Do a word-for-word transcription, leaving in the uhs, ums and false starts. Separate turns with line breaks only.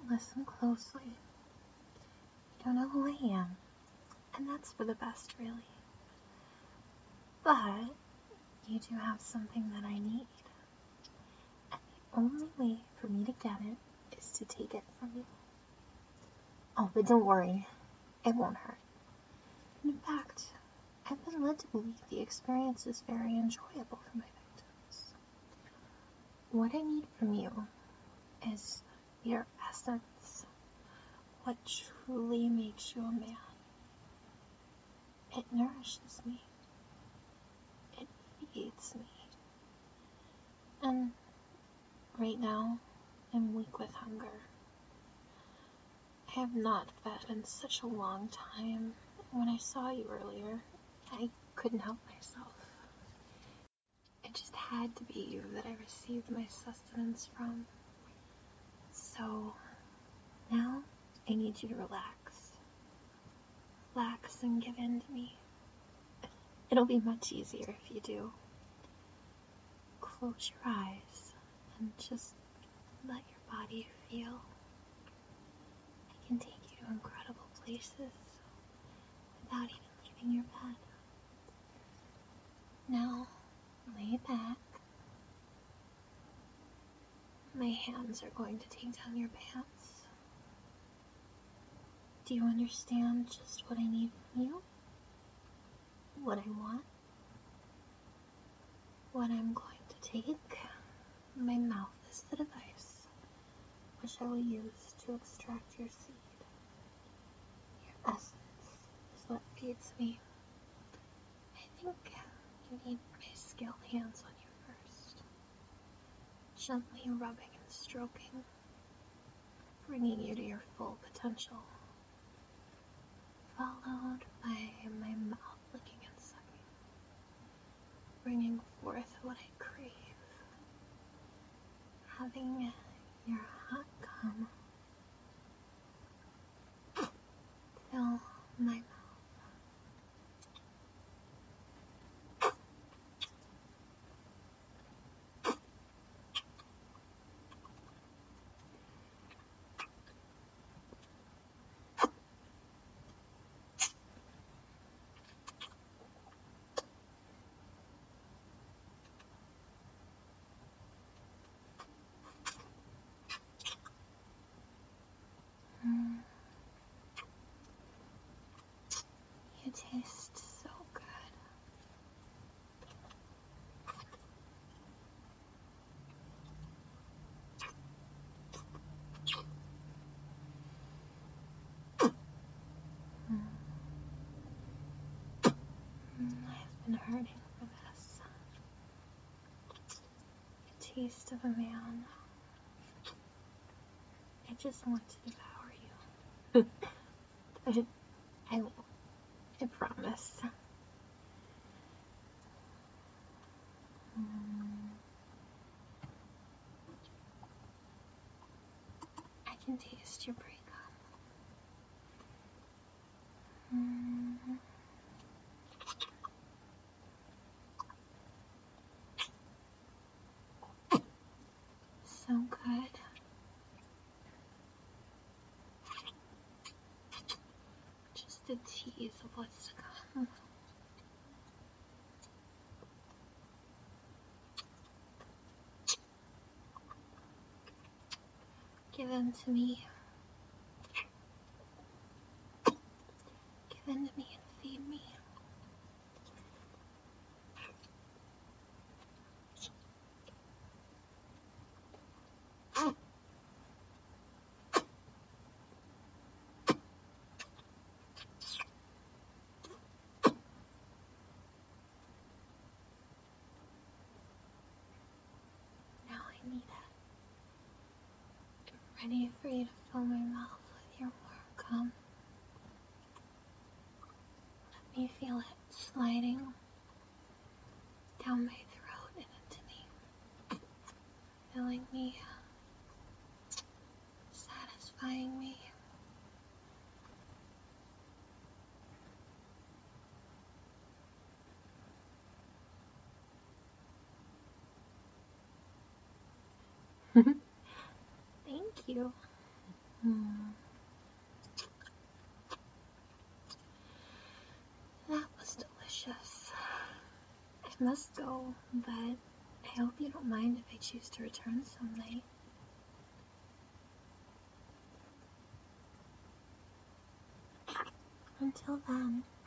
listen closely. You don't know who I am, and that's for the best, really. But you do have something that I need, and the only way for me to get it is to take it from you. Oh, but don't worry, it won't hurt. In fact, I've been led to believe the experience is very enjoyable for my victims. What I need from you is your essence, what truly makes you a man. It nourishes me. It feeds me. And right now, I'm weak with hunger. I have not fed in such a long time. When I saw you earlier, I couldn't help myself. It just had to be you that I received my sustenance from. So, now I need you to relax. Relax and give in to me. It'll be much easier if you do. Close your eyes and just let your body feel. I can take you to incredible places without even leaving your bed. Now, lay back. My hands are going to take down your pants. Do you understand just what I need from you? What I want? What I'm going to take? My mouth is the device which I will use to extract your seed. Your essence is what feeds me. I think you need my skilled hands on you first. Gently rubbing and stroking, bringing you to your full potential. Followed by my mouth licking and sucking, bringing forth what I crave. Having your hot cum fill my mouth. Mm. You taste so good. Mm. Mm, I've been hurting for this. The taste of a man. I just want to devour you. But I won't. I promise. Mm. I can taste your breakup. Mm. So good. Just a tease of what's to come. Give in to me. Give in to me and feed me. Now I need it. I'm ready for you to fill my mouth with your warm cum. Let me feel it sliding down my throat and into me. Filling me. Satisfying me. Thank you. Hmm. That was delicious. I must go, but I hope you don't mind if I choose to return some night. Until then.